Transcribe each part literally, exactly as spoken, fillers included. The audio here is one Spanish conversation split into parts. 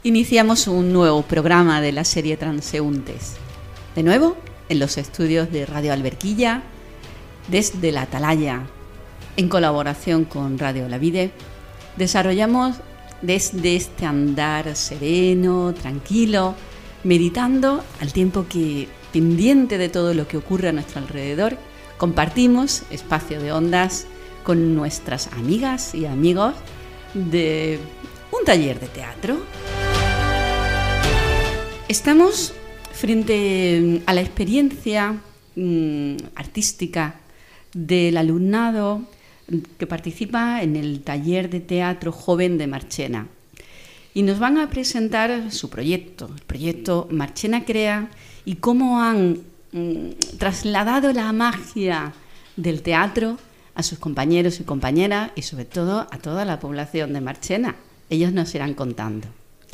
Iniciamos un nuevo programa de la serie Transeúntes. De nuevo, en los estudios de Radio Alberquilla, desde la Atalaya, en colaboración con Radio La Vide, desarrollamos desde este andar sereno, tranquilo, meditando al tiempo que, pendiente de todo lo que ocurre a nuestro alrededor, compartimos espacio de ondas con nuestras amigas y amigos de un taller de teatro. Estamos frente a la experiencia mmm, artística del alumnado que participa en el taller de teatro joven de Marchena. Y nos van a presentar su proyecto, el proyecto Marchena Crea, y cómo han mmm, trasladado la magia del teatro a sus compañeros y compañeras y sobre todo a toda la población de Marchena. Ellos nos irán contando.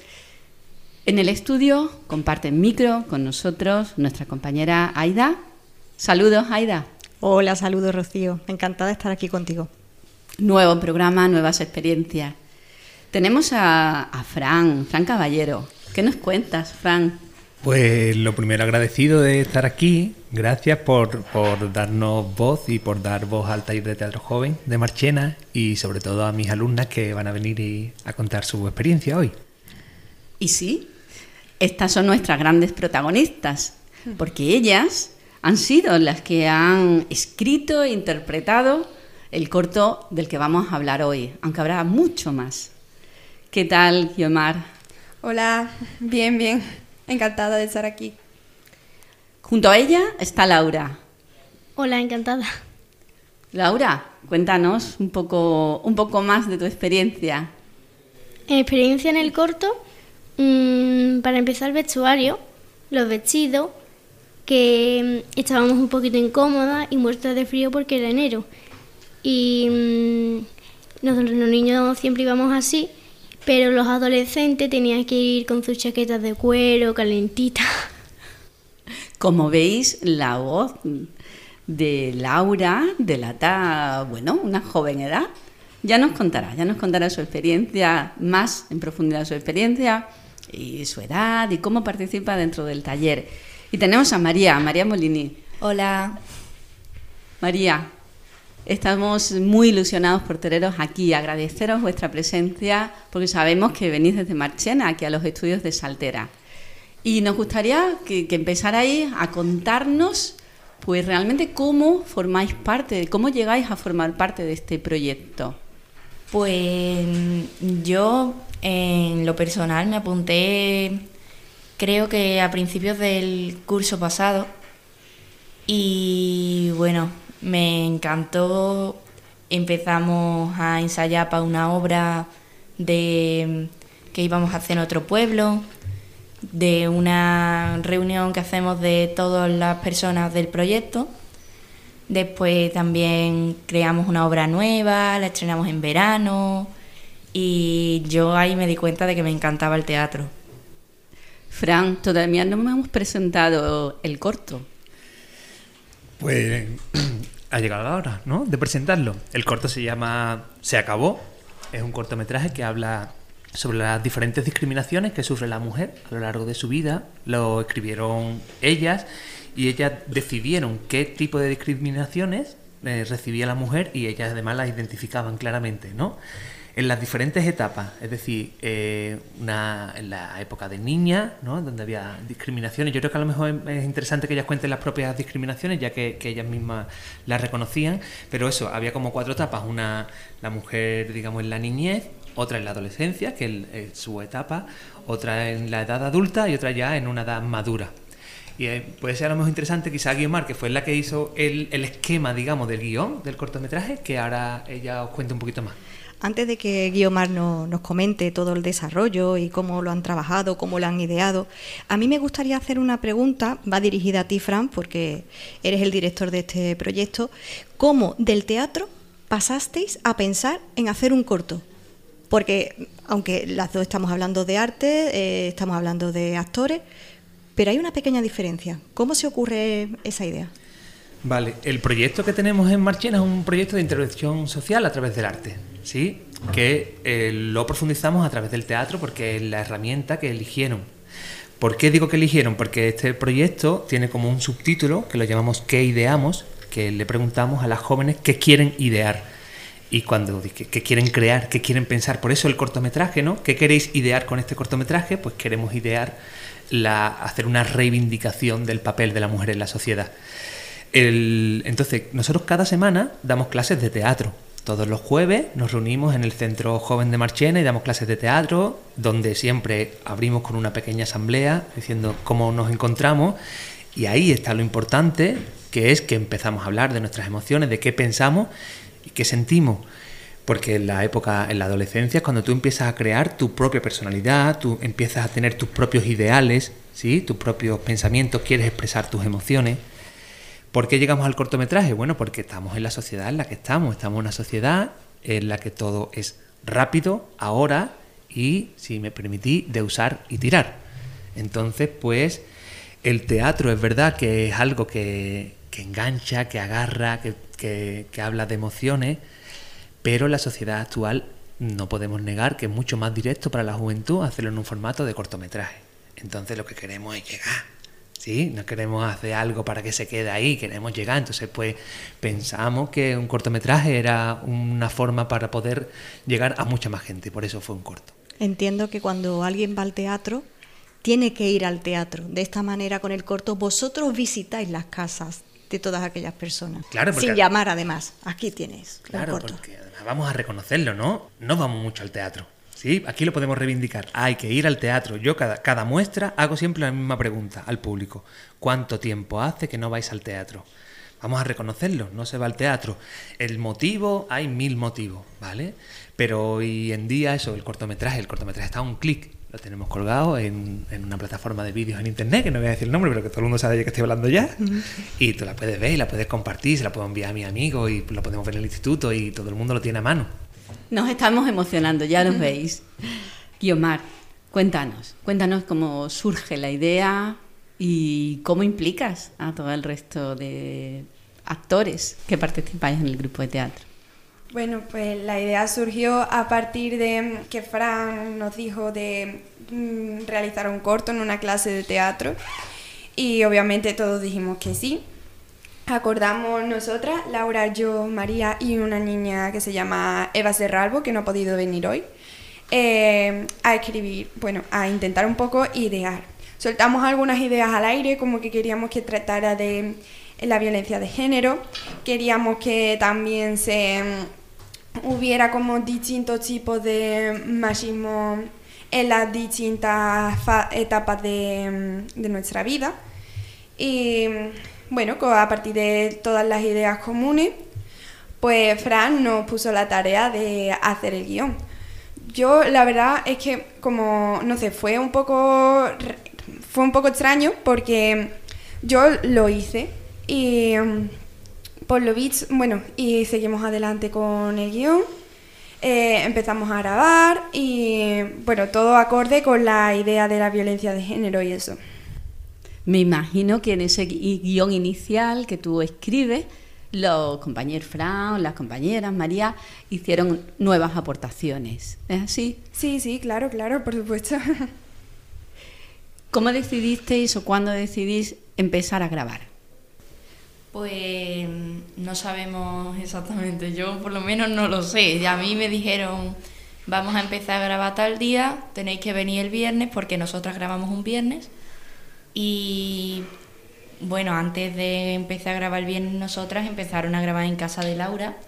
En el estudio comparten micro con nosotros nuestra compañera Aida. Saludos, Aida. Hola, saludos, Rocío. Encantada de estar aquí contigo. Nuevo programa, nuevas experiencias. Tenemos a, a Fran, Fran Caballero. ¿Qué nos cuentas, Fran? Pues lo primero, agradecido de estar aquí. Gracias por, por darnos voz y por dar voz al taller de teatro joven de Marchena y sobre todo a mis alumnas que van a venir y, a contar su experiencia hoy. Y sí, estas son nuestras grandes protagonistas, porque ellas han sido las que han escrito e interpretado el corto del que vamos a hablar hoy, aunque habrá mucho más. ¿Qué tal, Guiomar? Hola, bien, bien. Encantada de estar aquí. Junto a ella está Laura. Hola, encantada. Laura, cuéntanos un poco, un poco más de tu experiencia. Experiencia en el corto, mmm, para empezar el vestuario, los vestidos, que mmm, estábamos un poquito incómodas y muertas de frío porque era enero. Y mmm, nosotros los niños siempre íbamos así, pero los adolescentes tenían que ir con sus chaquetas de cuero, calentitas. Como veis, la voz de Laura delata, bueno, una joven edad. Ya nos contará, ya nos contará su experiencia, más en profundidad su experiencia y su edad y cómo participa dentro del taller. Y tenemos a María, María Molini. Hola. María, estamos muy ilusionados por teneros aquí. Agradeceros vuestra presencia porque sabemos que venís desde Marchena, aquí a los estudios de Saltera. Y nos gustaría que, que empezarais a contarnos pues realmente cómo formáis parte, cómo llegáis a formar parte de este proyecto. Pues yo, en lo personal, me apunté, creo que a principios del curso pasado. Y bueno, me encantó. Empezamos a ensayar para una obra de que íbamos a hacer en otro pueblo, de una reunión que hacemos de todas las personas del proyecto. Después también creamos una obra nueva, la estrenamos en verano y yo ahí me di cuenta de que me encantaba el teatro. Fran, todavía no me hemos presentado el corto. Pues ha llegado la hora, ¿no?, de presentarlo. El corto se llama Se acabó. Es un cortometraje que habla sobre las diferentes discriminaciones que sufre la mujer a lo largo de su vida. Lo escribieron ellas y ellas decidieron qué tipo de discriminaciones eh, recibía la mujer y ellas además las identificaban claramente, ¿no?, en las diferentes etapas. Es decir, eh, una, en la época de niña, ¿no?, donde había discriminaciones. Yo creo que a lo mejor es interesante que ellas cuenten las propias discriminaciones, ya que, que ellas mismas las reconocían. Pero eso, había como cuatro etapas. Una, la mujer, digamos, en la niñez, otra en la adolescencia, que es su etapa, otra en la edad adulta y otra ya en una edad madura. Y eh, puede ser a lo mejor interesante quizá Guiomar, que fue la que hizo el, el esquema, digamos, del guión del cortometraje, que ahora ella os cuente un poquito más. Antes de que Guiomar no, nos comente todo el desarrollo y cómo lo han trabajado, cómo lo han ideado, a mí me gustaría hacer una pregunta, va dirigida a ti, Fran, porque eres el director de este proyecto. ¿Cómo del teatro pasasteis a pensar en hacer un corto? Porque aunque las dos estamos hablando de arte, eh, estamos hablando de actores, pero hay una pequeña diferencia. ¿Cómo se ocurre esa idea? Vale, el proyecto que tenemos en Marchena es un proyecto de intervención social a través del arte, ¿sí? que eh, lo profundizamos a través del teatro porque es la herramienta que eligieron. ¿Por qué digo que eligieron? Porque este proyecto tiene como un subtítulo que lo llamamos ¿Qué ideamos?, que le preguntamos a las jóvenes qué quieren idear y cuando qué, qué quieren crear, qué quieren pensar. Por eso el cortometraje, ¿no? ¿Qué queréis idear con este cortometraje? Pues queremos idear, la, hacer una reivindicación del papel de la mujer en la sociedad. El, entonces, nosotros cada semana damos clases de teatro. Todos los jueves nos reunimos en el Centro Joven de Marchena y damos clases de teatro, donde siempre abrimos con una pequeña asamblea diciendo cómo nos encontramos, y ahí está lo importante, que es que empezamos a hablar de nuestras emociones, de qué pensamos y qué sentimos. Porque en la época, en la adolescencia, es cuando tú empiezas a crear tu propia personalidad, tú empiezas a tener tus propios ideales, ¿sí? Tus propios pensamientos, quieres expresar tus emociones. ¿Por qué llegamos al cortometraje? Bueno, porque estamos en la sociedad en la que estamos. Estamos en una sociedad en la que todo es rápido, ahora, y, si me permití, de usar y tirar. Entonces, pues, el teatro es verdad que es algo que, que engancha, que agarra, que, que, que habla de emociones, pero en la sociedad actual no podemos negar que es mucho más directo para la juventud hacerlo en un formato de cortometraje. Entonces, lo que queremos es llegar. ¿Sí? No queremos hacer algo para que se quede ahí, queremos llegar. Entonces, pues, pensamos que un cortometraje era una forma para poder llegar a mucha más gente, y por eso fue un corto. Entiendo que cuando alguien va al teatro, tiene que ir al teatro. De esta manera, con el corto, vosotros visitáis las casas de todas aquellas personas. Claro, porque, sin llamar, además. Aquí tienes claro, el corto. Porque además vamos a reconocerlo, ¿no? No vamos mucho al teatro. Sí, aquí lo podemos reivindicar. Hay que ir al teatro. Yo cada, cada muestra hago siempre la misma pregunta al público. ¿Cuánto tiempo hace que no vais al teatro? Vamos a reconocerlo, no se va al teatro. El motivo, hay mil motivos, ¿vale? Pero hoy en día eso, el cortometraje, el cortometraje está a un clic. Lo tenemos colgado en, en una plataforma de vídeos en internet, que no voy a decir el nombre, pero que todo el mundo sabe de qué estoy hablando ya. Uh-huh. Y tú la puedes ver y la puedes compartir, se la puedo enviar a mis amigos y la podemos ver en el instituto y todo el mundo lo tiene a mano. Nos estamos emocionando, ya nos veis. Guiomar, cuéntanos, cuéntanos cómo surge la idea y cómo implicas a todo el resto de actores que participáis en el grupo de teatro. Bueno, pues la idea surgió a partir de que Fran nos dijo de mm, realizar un corto en una clase de teatro y obviamente todos dijimos que sí. Acordamos nosotras, Laura, yo, María y una niña que se llama Eva Serralbo, que no ha podido venir hoy, eh, a escribir, bueno, a intentar un poco idear. Soltamos algunas ideas al aire, como que queríamos que tratara de la violencia de género, queríamos que también se um, hubiera como distintos tipos de machismo en las distintas fa- etapas de, de nuestra vida. Y bueno, a partir de todas las ideas comunes, pues Fran nos puso la tarea de hacer el guión. Yo la verdad es que como, no sé, fue un poco, fue un poco extraño porque yo lo hice y por lo visto, bueno, y seguimos adelante con el guión, eh, empezamos a grabar y bueno, todo acorde con la idea de la violencia de género y eso. Me imagino que en ese gui- guión inicial que tú escribes, los compañeros Fran, las compañeras María, hicieron nuevas aportaciones. ¿Es así? Sí, sí, claro, claro, por supuesto. ¿Cómo decidisteis o cuándo decidís empezar a grabar? Pues no sabemos exactamente, yo por lo menos no lo sé. A mí me dijeron, vamos a empezar a grabar tal día, tenéis que venir el viernes porque nosotras grabamos un viernes. Y bueno, antes de empezar a grabar el viernes, nosotras empezaron a grabar en casa de Laura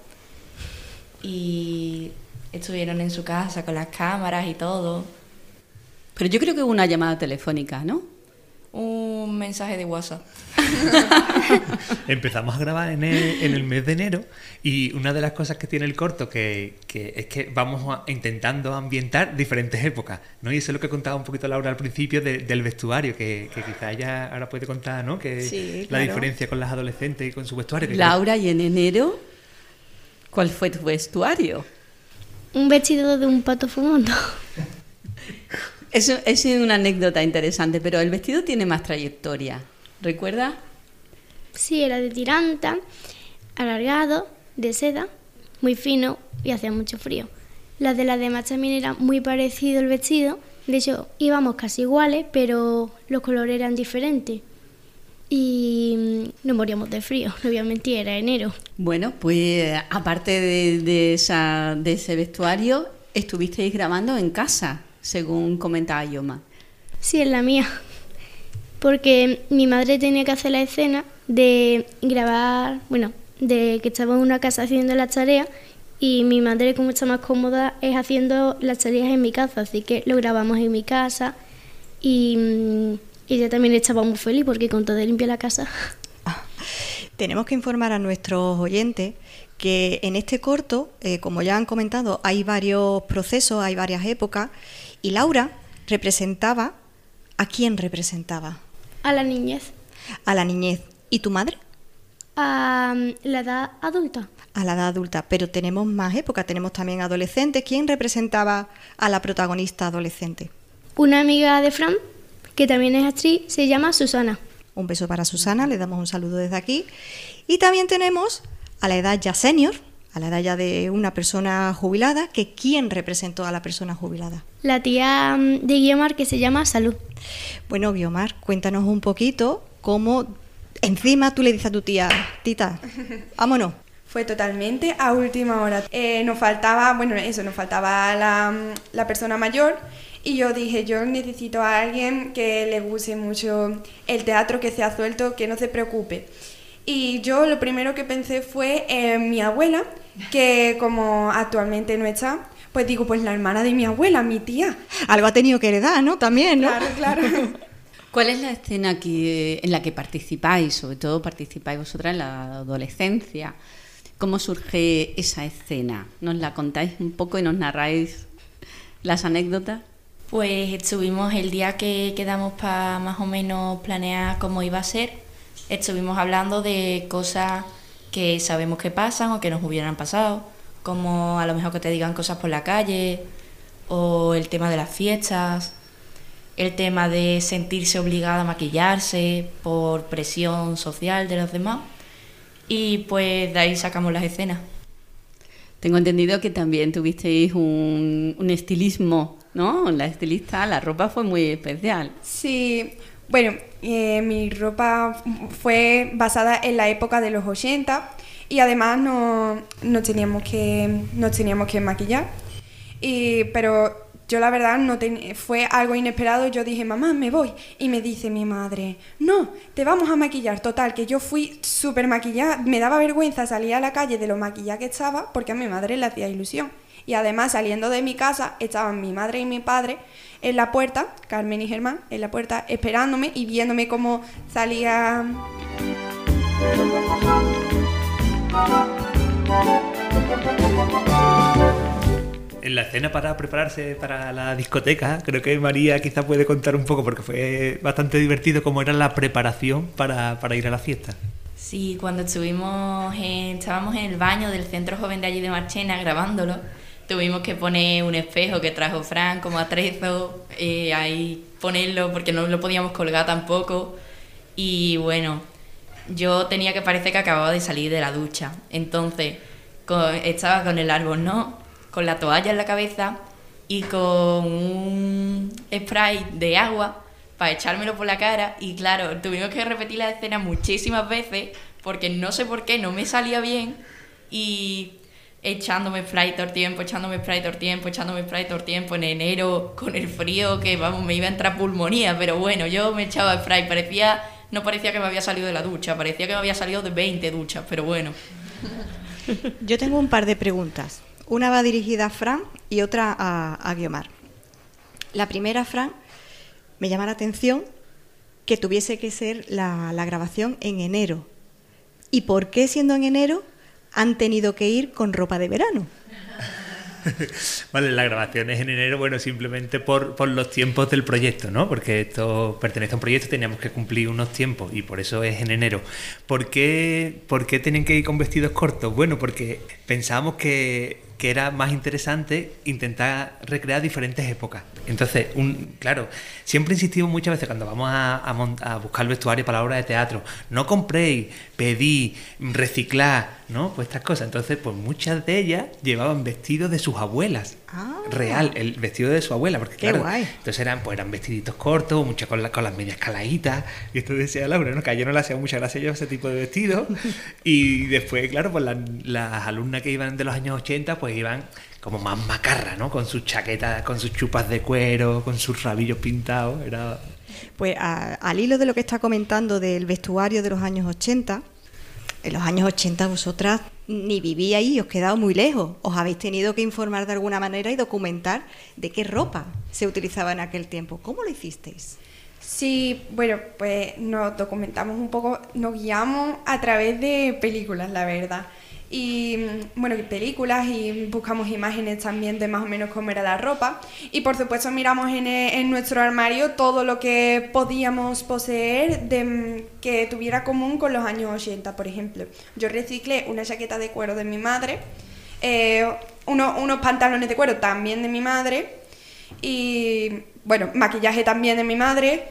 y estuvieron en su casa con las cámaras y todo. Pero yo creo que hubo una llamada telefónica, ¿no? Un mensaje de WhatsApp. Empezamos a grabar en el, en el mes de enero y una de las cosas que tiene el corto que, que es que vamos a, intentando ambientar diferentes épocas, ¿no? Y eso es lo que contaba un poquito Laura al principio de, del vestuario, que, que quizá ella ahora puede contar, ¿no? Que sí, la claro. diferencia con las adolescentes y con su vestuario. Que Laura, y en enero, ¿cuál fue tu vestuario? Un vestido de un pato fumando. Eso, eso es una anécdota interesante, pero el vestido tiene más trayectoria. ¿Recuerdas? Sí, era de tiranta, alargado, de seda, muy fino y hacía mucho frío. Las de las demás también era muy parecido el vestido. De hecho, íbamos casi iguales, pero los colores eran diferentes. Y nos moríamos de frío, no voy a mentir, era enero. Bueno, pues aparte de, de, esa, de ese vestuario, estuvisteis grabando en casa, según comentaba Ioma. Sí, en la mía. Porque mi madre tenía que hacer la escena de grabar, bueno, de que estaba en una casa haciendo las tareas, y mi madre, como está más cómoda, es haciendo las tareas en mi casa, así que lo grabamos en mi casa. Y ella también estaba muy feliz porque con todo de limpia la casa. Ah, tenemos que informar a nuestros oyentes que en este corto, eh, como ya han comentado, hay varios procesos, hay varias épocas, y Laura representaba, ¿a quién representaba? A la niñez. A la niñez. ¿Y tu madre? A la edad adulta. A la edad adulta, pero tenemos más épocas, tenemos también adolescentes. ¿Quién representaba a la protagonista adolescente? Una amiga de Fran, que también es actriz, se llama Susana. Un beso para Susana, le damos un saludo desde aquí. Y también tenemos a la edad ya senior, a la edad ya de una persona jubilada, que ¿quién representó a la persona jubilada? La tía de Guiomar, que se llama Salud. Bueno, Guiomar, cuéntanos un poquito cómo encima tú le dices a tu tía, tita, vámonos. Fue totalmente a última hora. Eh, nos faltaba, bueno, eso, nos faltaba la, la persona mayor. Y yo dije, yo necesito a alguien que le guste mucho el teatro, que sea suelto, que no se preocupe. Y yo lo primero que pensé fue en mi abuela, que como actualmente no está, pues digo, pues la hermana de mi abuela, mi tía. Algo ha tenido que heredar, ¿no? También, ¿no? Claro, claro. ¿Cuál es la escena que, en la que participáis? Sobre todo participáis vosotras en la adolescencia. ¿Cómo surge esa escena? ¿Nos la contáis un poco y nos narráis las anécdotas? Pues estuvimos el día que quedamos para más o menos planear cómo iba a ser, estuvimos hablando de cosas que sabemos que pasan o que nos hubieran pasado, como a lo mejor que te digan cosas por la calle, o el tema de las fiestas, el tema de sentirse obligada a maquillarse por presión social de los demás, y pues de ahí sacamos las escenas. Tengo entendido que también tuvisteis un, un estilismo, ¿no? La estilista, la ropa fue muy especial. Sí, bueno, eh, mi ropa fue basada en la época de los ochenta y además no, no, teníamos, que, no teníamos que maquillar. Y, pero yo la verdad no ten, fue algo inesperado. Yo dije, mamá, me voy. Y me dice mi madre, no, te vamos a maquillar. Total, que yo fui súper maquillada. Me daba vergüenza salir a la calle de lo maquillada que estaba porque a mi madre le hacía ilusión. Y además, saliendo de mi casa, estaban mi madre y mi padre en la puerta, Carmen y Germán, en la puerta esperándome y viéndome cómo salía. En la escena para prepararse para la discoteca, creo que María quizá puede contar un poco, porque fue bastante divertido cómo era la preparación para, para ir a la fiesta. Sí, cuando estuvimos en, estábamos en el baño del Centro Joven de allí de Marchena grabándolo, tuvimos que poner un espejo que trajo Fran como atrezo, eh, ahí ponerlo porque no lo podíamos colgar tampoco. Y bueno, yo tenía que parecer que acababa de salir de la ducha. Entonces con, estaba con el albornoz, con la toalla en la cabeza y con un spray de agua para echármelo por la cara. Y claro, tuvimos que repetir la escena muchísimas veces porque no sé por qué no me salía bien. Y echándome spray todo el tiempo, echándome spray todo el tiempo, echándome spray todo el tiempo en enero con el frío que vamos, me iba a entrar pulmonía, pero bueno, yo me echaba spray, parecía, no parecía que me había salido de la ducha, parecía que me había salido de veinte duchas, pero bueno. Yo tengo un par de preguntas, una va dirigida a Fran y otra a, a Guiomar. La primera, Fran, me llama la atención que tuviese que ser la, la grabación en enero. ¿Y por qué siendo en enero han tenido que ir con ropa de verano? Vale, la grabación es en enero, bueno, simplemente por, por los tiempos del proyecto, ¿no? Porque esto pertenece a un proyecto, teníamos que cumplir unos tiempos y por eso es en enero. ¿Por qué, por qué tienen que ir con vestidos cortos? Bueno, porque pensábamos que, que era más interesante intentar recrear diferentes épocas. Entonces, un, claro, siempre insistimos muchas veces cuando vamos a, a, mont- a buscar el vestuario para la obra de teatro, no compréis, pedí, reciclad, ¿no? Pues estas cosas. Entonces, pues muchas de ellas llevaban vestidos de sus abuelas. Ah. Real, el vestido de su abuela, porque Qué claro, guay. entonces eran, pues eran vestiditos cortos, muchas con, la- con las medias caladitas, y esto decía Laura, ¿no? Que a ella no le hacía mucha gracia llevar ese tipo de vestidos, y después, claro, pues las, las alumnas que iban de los años ochenta, pues iban como más macarras, ¿no? Con sus chaquetas, con sus chupas de cuero, con sus rabillos pintados, era... Pues a- al hilo de lo que está comentando del vestuario de los años ochenta, en los años ochenta vosotras ni vivíais y os quedaba muy lejos. Os habéis tenido que informar de alguna manera y documentar de qué ropa se utilizaba en aquel tiempo. ¿Cómo lo hicisteis? Sí, bueno, pues nos documentamos un poco, nos guiamos a través de películas, la verdad. Y mm, bueno, películas y buscamos imágenes también de más o menos cómo era la ropa. Y por supuesto miramos en, e- en nuestro armario todo lo que podíamos poseer de, mm, que tuviera común con los años ochenta, por ejemplo. Yo reciclé una chaqueta de cuero de mi madre, eh, uno- unos pantalones de cuero también de mi madre y bueno, maquillaje también de mi madre.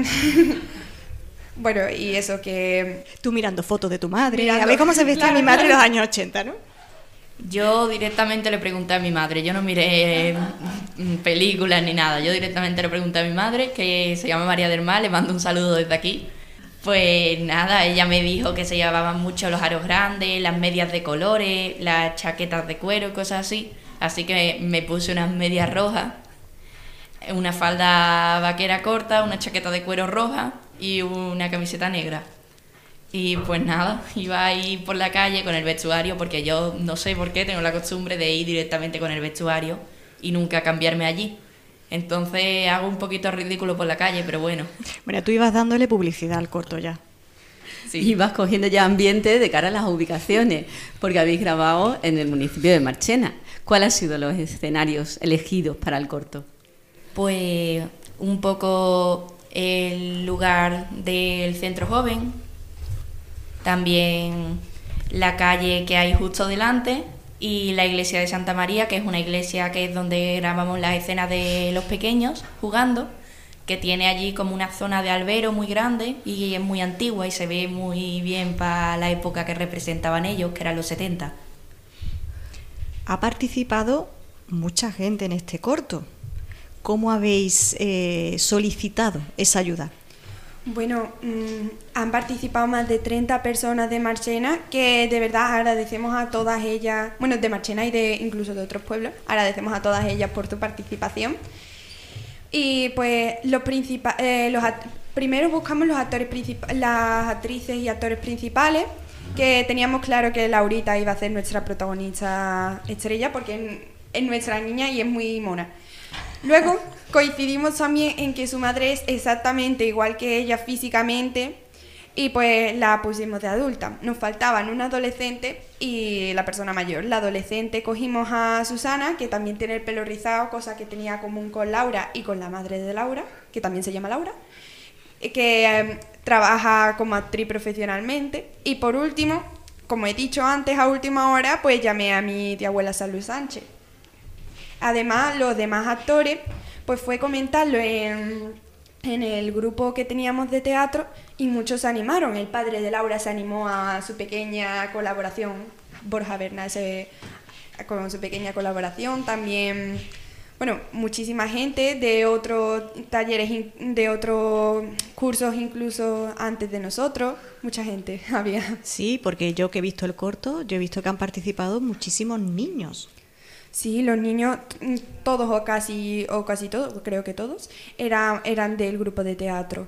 Bueno, y eso que... Tú mirando fotos de tu madre, Mirando, a ver cómo se vestía claro, mi madre en claro. los años ochenta, ¿no? Yo directamente le pregunté a mi madre, yo no miré mm, películas ni nada, yo directamente le pregunté a mi madre, que se llama María del Mar, le mando un saludo desde aquí. Pues nada, ella me dijo que se llevaban mucho los aros grandes, las medias de colores, las chaquetas de cuero, cosas así. Así que me puse unas medias rojas, una falda vaquera corta, una chaqueta de cuero roja y una camiseta negra. Y pues nada, iba ahí por la calle con el vestuario, porque yo no sé por qué tengo la costumbre de ir directamente con el vestuario y nunca cambiarme allí. Entonces hago un poquito ridículo por la calle, pero bueno. Bueno, tú ibas dándole publicidad al corto ya. Sí. Y vas cogiendo ya ambiente de cara a las ubicaciones, porque habéis grabado en el municipio de Marchena. ¿Cuáles han sido los escenarios elegidos para el corto? Pues un poco el lugar del centro joven, también la calle que hay justo delante y la iglesia de Santa María, que es una iglesia que es donde grabamos las escenas de los pequeños jugando, que tiene allí como una zona de albero muy grande y es muy antigua y se ve muy bien para la época que representaban ellos, que eran los setenta. Ha participado mucha gente en este corto. ¿Cómo habéis eh, solicitado esa ayuda? Bueno, mmm, han participado más de treinta personas de Marchena, que de verdad agradecemos a todas ellas, bueno, de Marchena y de incluso de otros pueblos, agradecemos a todas ellas por su participación. Y pues los principales, eh, los act- primero buscamos los actores princip- las actrices y actores principales, que teníamos claro que Laurita iba a ser nuestra protagonista estrella, porque es, es nuestra niña y es muy mona. Luego coincidimos también en que su madre es exactamente igual que ella físicamente y pues la pusimos de adulta. Nos faltaban un adolescente y la persona mayor. La adolescente cogimos a Susana, que también tiene el pelo rizado, cosa que tenía común con Laura y con la madre de Laura, que también se llama Laura, que eh, trabaja como actriz profesionalmente. Y por último, como he dicho antes, a última hora, pues llamé a mi tía abuela San Luis Sánchez. Además, los demás actores, pues fue comentarlo en, en el grupo que teníamos de teatro y muchos se animaron. El padre de Laura se animó a su pequeña colaboración, Borja Bernal se, con su pequeña colaboración. También, bueno, muchísima gente de otros talleres, in- de otros cursos incluso antes de nosotros. Mucha gente había. Sí, porque yo que he visto el corto, yo he visto que han participado muchísimos niños. Sí, los niños, mm, todos o casi, o casi todos, creo que todos, era, eran del grupo de teatro.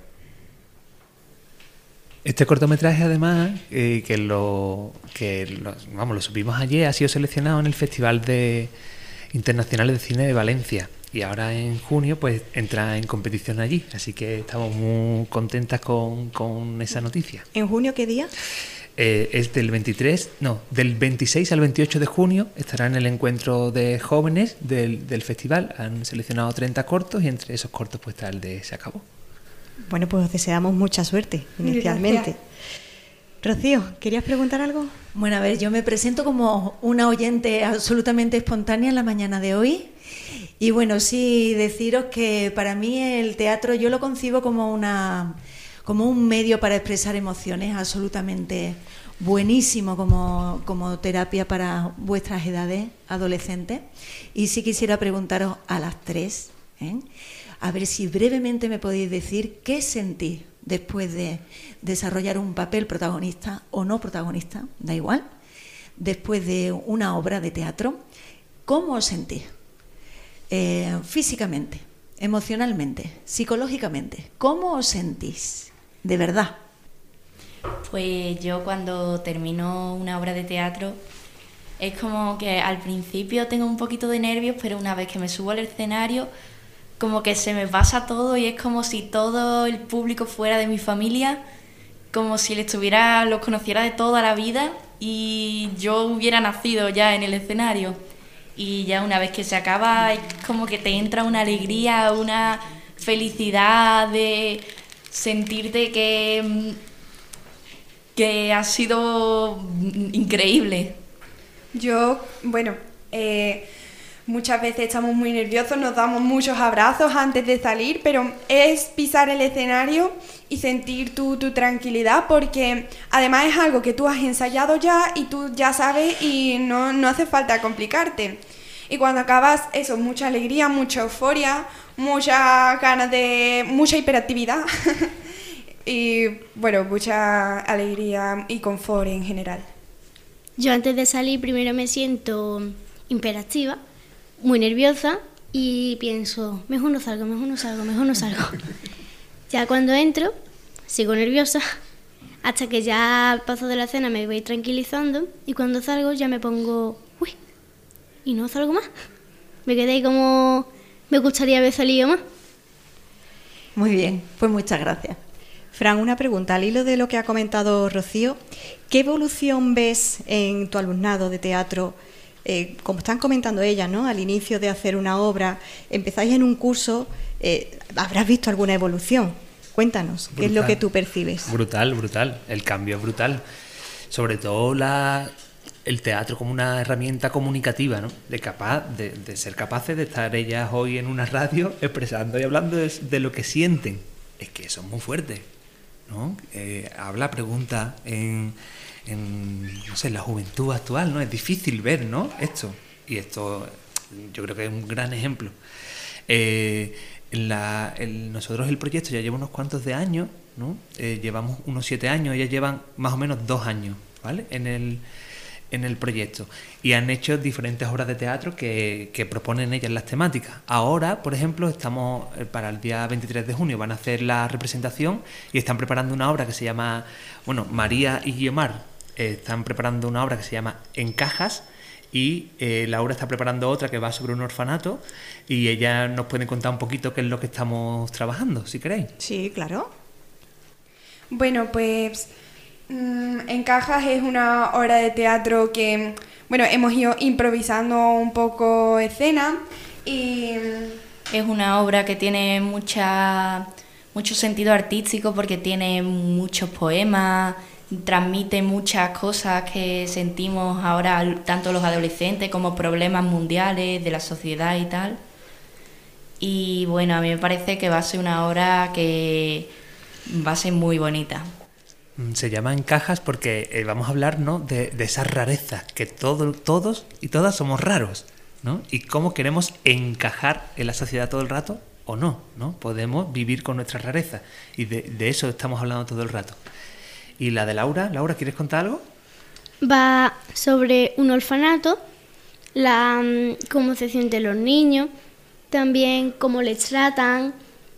Este cortometraje, además, eh, que lo que lo, vamos, lo supimos ayer, ha sido seleccionado en el Festival de Internacional de Cine de Valencia y ahora en junio pues entra en competición allí, así que estamos muy contentas con, con esa noticia. ¿En junio qué día? Eh, es del veintitrés, no, del veintiséis al veintiocho de junio estará en el encuentro de jóvenes del, del festival. Han seleccionado treinta cortos y entre esos cortos pues está el de Se acabó. Bueno, pues os deseamos mucha suerte inicialmente. Gracias. Rocío, ¿querías preguntar algo? Bueno, a ver, yo me presento como una oyente absolutamente espontánea en la mañana de hoy. Y bueno, sí deciros que para mí el teatro yo lo concibo como una como un medio para expresar emociones absolutamente buenísimo como, como terapia para vuestras edades adolescentes. Y sí quisiera preguntaros a las tres, ¿eh? A ver si brevemente me podéis decir qué sentís después de desarrollar un papel protagonista o no protagonista, da igual, después de una obra de teatro. ¿Cómo os sentís? Eh, físicamente, emocionalmente, psicológicamente, ¿cómo os sentís? De verdad. Pues yo cuando termino una obra de teatro es como que al principio tengo un poquito de nervios, pero una vez que me subo al escenario como que se me pasa todo y es como si todo el público fuera de mi familia, como si les tuviera, los conociera de toda la vida y yo hubiera nacido ya en el escenario. Y ya una vez que se acaba es como que te entra una alegría, una felicidad de sentirte que, que ha sido increíble. Yo, bueno, eh, muchas veces estamos muy nerviosos, nos damos muchos abrazos antes de salir, pero es pisar el escenario y sentir tu, tu tranquilidad, porque además es algo que tú has ensayado ya y tú ya sabes y no, no hace falta complicarte. Y cuando acabas, eso, mucha alegría, mucha euforia, muchas ganas de... mucha hiperactividad y, bueno, mucha alegría y confort en general. Yo antes de salir primero me siento hiperactiva, muy nerviosa y pienso, mejor no salgo, mejor no salgo, mejor no salgo. Ya cuando entro, sigo nerviosa, hasta que ya paso de la escena me voy tranquilizando y cuando salgo ya me pongo, uy, y no salgo más. Me quedé ahí como, me gustaría haber salido más. Muy bien, pues muchas gracias. Fran, una pregunta, al hilo de lo que ha comentado Rocío, ¿qué evolución ves en tu alumnado de teatro? Eh, como están comentando ellas, ¿no? Al inicio de hacer una obra, empezáis en un curso, eh, ¿habrás visto alguna evolución? Cuéntanos, ¿qué brutal. Es lo que tú percibes? Brutal, brutal, el cambio es brutal. Sobre todo la, el teatro como una herramienta comunicativa, ¿no? De, capaz, de, de ser capaces de estar ellas hoy en una radio expresando y hablando de, de lo que sienten. Es que eso es muy fuerte, ¿no? Eh, habla, pregunta en... en no sé, la juventud actual, ¿no? Es difícil ver, ¿no? Esto. Y esto yo creo que es un gran ejemplo. Eh, en la, en nosotros el proyecto ya lleva unos cuantos de años, ¿no? Eh, llevamos unos siete años, ellas llevan más o menos dos años, ¿vale? En el, en el proyecto. Y han hecho diferentes obras de teatro que, que proponen ellas las temáticas. Ahora, por ejemplo, estamos para el día veintitrés de junio, van a hacer la representación y están preparando una obra que se llama, bueno, María y Guiomar eh, están preparando una obra que se llama En Cajas y eh, Laura está preparando otra que va sobre un orfanato y ella nos puede contar un poquito qué es lo que estamos trabajando, si queréis. Sí, claro. Bueno, pues mmm, En Cajas es una obra de teatro que, bueno, hemos ido improvisando un poco escena y... Es una obra que tiene mucha, mucho sentido artístico porque tiene muchos poemas, transmite muchas cosas que sentimos ahora tanto los adolescentes como problemas mundiales de la sociedad y tal. Y bueno, a mí me parece que va a ser una obra que va a ser muy bonita. Se llama En Cajas porque eh, vamos a hablar, ¿no? de, de esas rarezas, que todo, todos y todas somos raros, ¿no? Y cómo queremos encajar en la sociedad todo el rato o no, ¿no? Podemos vivir con nuestra rareza y de, de eso estamos hablando todo el rato. ¿Y la de Laura? Laura, ¿quieres contar algo? Va sobre un orfanato, la cómo se sienten los niños, también cómo les tratan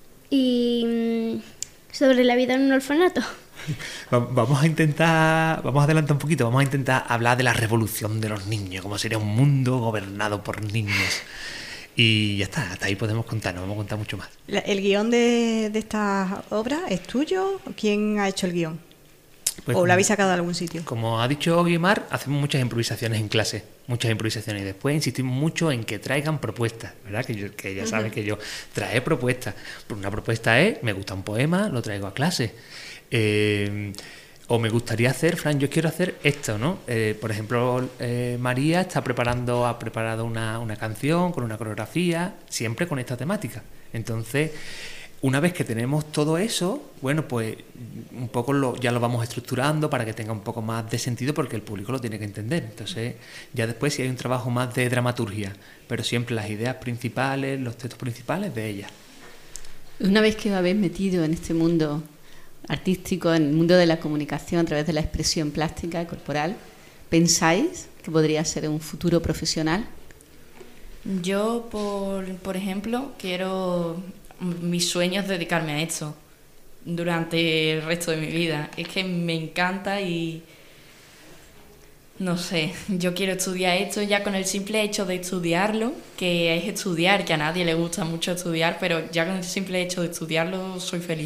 y sobre la vida en un orfanato. Vamos a intentar, vamos a adelantar un poquito, vamos a intentar hablar de la revolución de los niños, cómo sería un mundo gobernado por niños. Y ya está, hasta ahí podemos contar, no vamos a contar mucho más. ¿El guión de, de esta obra es tuyo? ¿Quién ha hecho el guión? Pues, ¿o lo habéis sacado de algún sitio? Como ha dicho Guimar, hacemos muchas improvisaciones en clase, muchas improvisaciones. Y después insistimos mucho en que traigan propuestas, ¿verdad? Que, yo, que ella sabe que yo trae propuestas. Una propuesta es, me gusta un poema, lo traigo a clase. Eh, o me gustaría hacer, Fran, yo quiero hacer esto, ¿no? Eh, por ejemplo, eh, María está preparando, ha preparado una, una canción con una coreografía, siempre con esta temática. Entonces, una vez que tenemos todo eso, bueno, pues un poco lo, ya lo vamos estructurando para que tenga un poco más de sentido, porque el público lo tiene que entender. Entonces, ya después sí hay un trabajo más de dramaturgia, pero siempre las ideas principales, los textos principales de ella. Una vez que os habéis metido en este mundo artístico, en el mundo de la comunicación a través de la expresión plástica y corporal, ¿pensáis que podría ser un futuro profesional? Yo, por, por ejemplo, quiero... Mi sueño es dedicarme a esto durante el resto de mi vida. Es que me encanta y... No sé, yo quiero estudiar esto ya con el simple hecho de estudiarlo, que es estudiar, que a nadie le gusta mucho estudiar, pero ya con el simple hecho de estudiarlo soy feliz.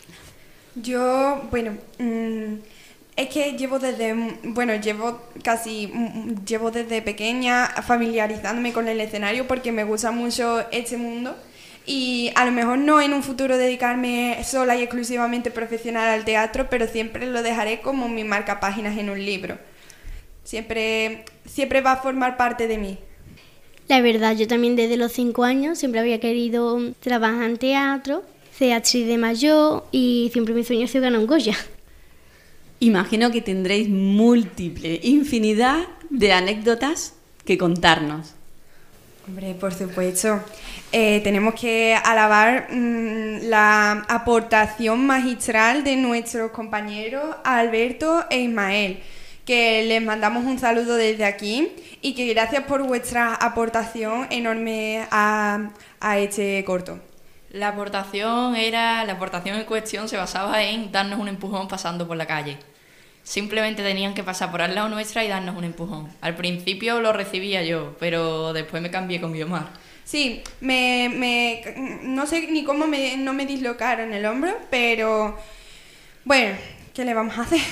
Yo, bueno, mmm, es que llevo desde, bueno, llevo casi, mmm, llevo desde pequeña familiarizándome con el escenario porque me gusta mucho este mundo y a lo mejor no en un futuro dedicarme sola y exclusivamente profesional al teatro, pero siempre lo dejaré como mi marcapáginas en un libro. Siempre, siempre va a formar parte de mí. La verdad, yo también desde los cinco años siempre había querido trabajar en teatro, ser actriz de mayor y siempre mi sueño ha sido ganar un Goya. Imagino que tendréis múltiple, infinidad de anécdotas que contarnos. Hombre, por supuesto. Eh, tenemos que alabar mmm, la aportación magistral de nuestros compañeros Alberto e Ismael, que les mandamos un saludo desde aquí y que gracias por vuestra aportación enorme a, a este corto. La aportación era, la aportación en cuestión se basaba en darnos un empujón pasando por la calle. Simplemente tenían que pasar por al lado nuestra y darnos un empujón. Al principio lo recibía yo, pero después me cambié con Guiomar. Sí, me, me, no sé ni cómo me, no me dislocaron el hombro, pero bueno, ¿qué le vamos a hacer?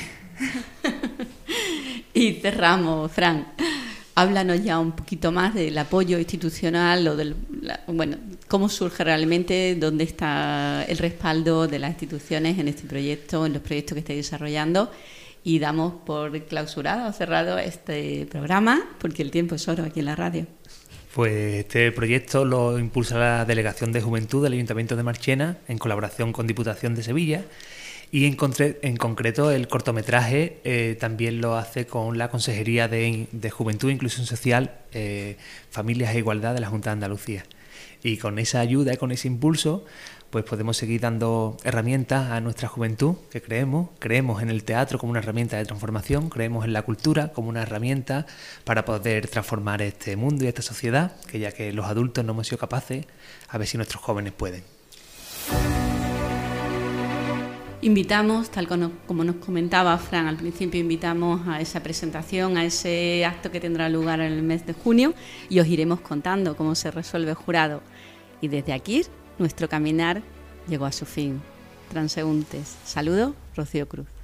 Y cerramos, Fran. Háblanos ya un poquito más del apoyo institucional o del, la, bueno, cómo surge realmente, dónde está el respaldo de las instituciones en este proyecto, en los proyectos que estáis desarrollando, y damos por clausurado o cerrado este programa porque el tiempo es oro aquí en la radio. Pues este proyecto lo impulsa la Delegación de Juventud del Ayuntamiento de Marchena en colaboración con Diputación de Sevilla. Y en, en concreto el cortometraje eh, también lo hace con la Consejería de, de Juventud e Inclusión Social, eh, Familias e Igualdad de la Junta de Andalucía. Y con esa ayuda y con ese impulso pues podemos seguir dando herramientas a nuestra juventud, que creemos, creemos en el teatro como una herramienta de transformación, creemos en la cultura como una herramienta para poder transformar este mundo y esta sociedad, que ya que los adultos no hemos sido capaces, a ver si nuestros jóvenes pueden. Invitamos, tal como nos comentaba Fran al principio, invitamos a esa presentación, a ese acto que tendrá lugar en el mes de junio y os iremos contando cómo se resuelve el jurado. Y desde aquí, nuestro caminar llegó a su fin. Transeúntes. Saludos, Rocío Cruz.